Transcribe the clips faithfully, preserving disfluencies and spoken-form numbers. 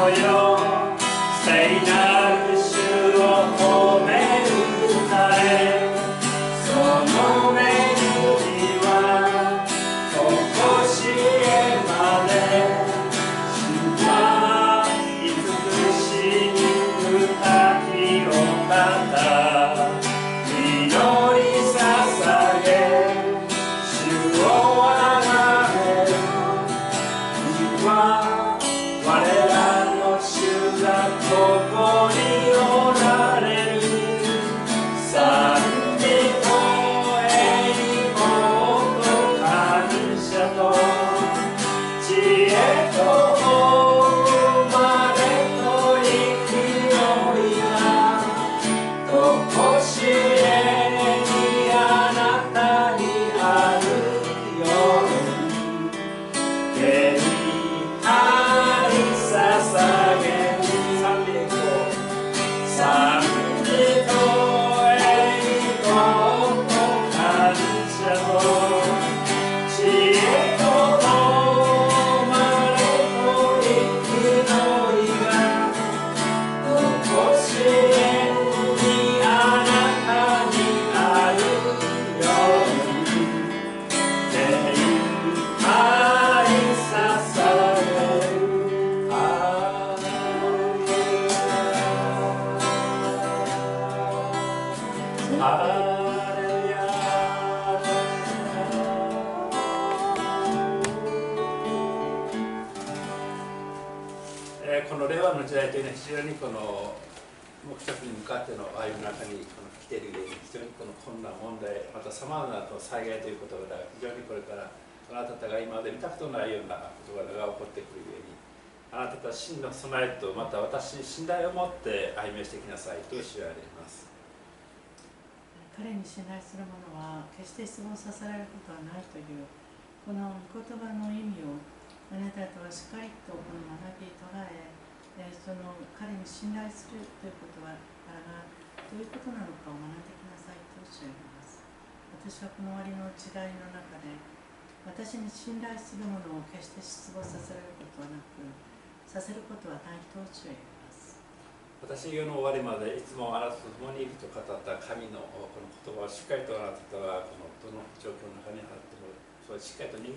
この令和の時代というのは非常にこの目標に向かっての歩みの中にこの来ている上に非常にこの困難問題またさまざまな災害ということが非常にこれからあなた方が今まで見たことのないような事柄が起こってくる上にあなた方真の備えとまた私に信頼を持って歩みをしてきなさいと主は言われます。 彼に信頼する者は決して失望させられることはないというこの言葉の意味をあなた方はしっかりとこの学び捉えその彼に信頼するということはどういうことなのかを学んできなさいとおっしゃいます。私はこの終わりの時代の中で私に信頼する者を決して失望させられることはなくさせることはないとおっしゃいます。 私世の終わりまでいつもあなたと共にいると語った神のこの言葉をしっかりとあなたはこのどの状況の中にあってもそれをしっかりと握って、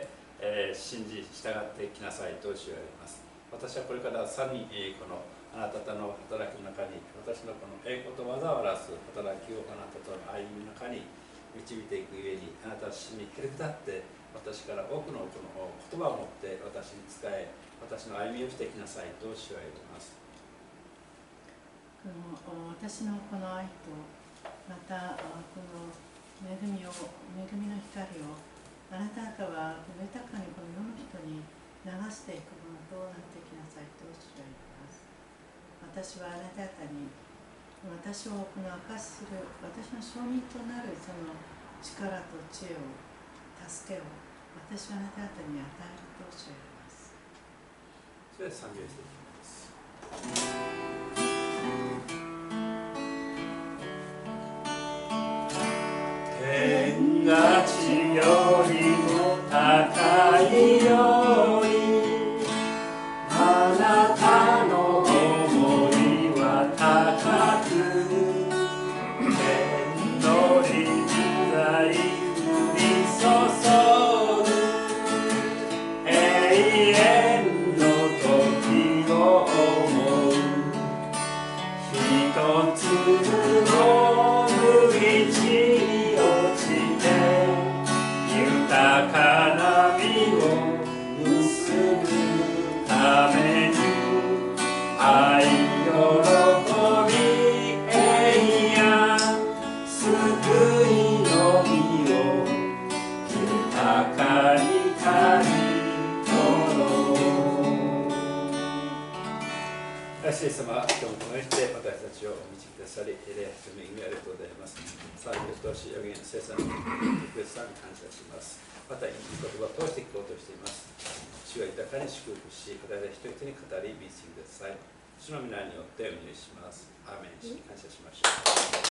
えー、信じ従ってきなさいとおっしゃいます。私はこれからさらにこのあなた方の働きの中に私のこの栄光と技を表す働きをあなたとの歩みの中に導いていくゆえにあなた自身に蹴り下って私から多くのこの言葉を持って私に使え私の歩みをしてきなさいと主は言われます。 この私のこの愛とまたこの恵みを恵みの光をあなた方は豊かにこの世の人に流していくものとなってきなさいと主は言います。私はあなた方に私をこの証しする私の証人となるその力と知恵を助けを私はあなた方に与えると主は言います。 それで賛美をしていきます。天が地よりも高いようにあなたの思いは高く天の臨在降り注ぐ永遠の時を思う一つの無一に落ちて豊かな実を結ぶために愛喜び平安救いの実を豊かに刈り取ろう。主イエス様、今日もこのようにして私たちをお導きくださり、礼拝と恵みありがとうございます。賛美を通し、予言の生産に特別さに感謝します。また、いい言葉を通していこうとしています。主が豊かに祝福し、私たち一人一人に語り、導いてください。主の皆によってお願いします。アーメン。感謝しましょう。